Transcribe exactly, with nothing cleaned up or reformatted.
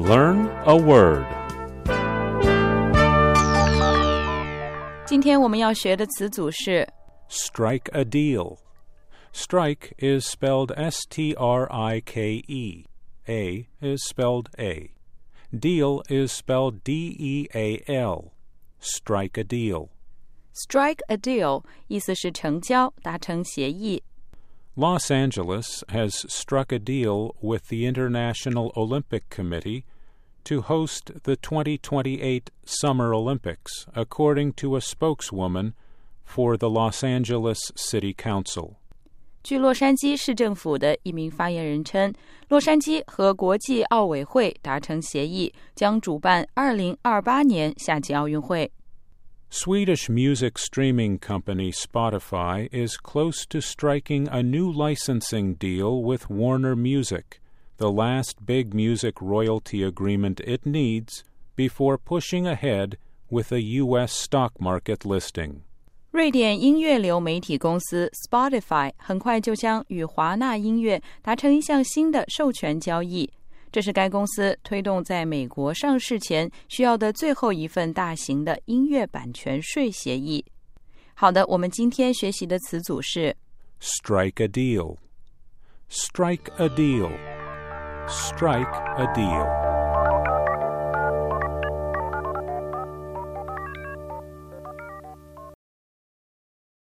Learn a word. 今天我们要学的词组是 Strike a deal. Strike is spelled S T R I K E. A is spelled A. Deal is spelled D E A L. Strike a deal. Strike a deal 意思是成交，达成协议。 Los Angeles has struck a deal with the International Olympic Committee to host the twenty twenty-eight Summer Olympics, according to a spokeswoman for the Los Angeles City Council. 据洛杉矶市政府的一名发言人称，洛杉矶和国际奥委会达成协议，将主办二零二八年夏季奥运会。 Swedish music streaming company Spotify is close to striking a new licensing deal with Warner Music, the last big music royalty agreement it needs before pushing ahead with a U S stock market listing. 瑞典音乐流媒体公司 Spotify 很快就将与华纳音乐达成一项新的授权交易，这是该公司推动在美国上市前需要的最后一份大型的音乐版权税协议。好的，我们今天学习的词组是 Strike a deal. Strike a deal. Strike a deal.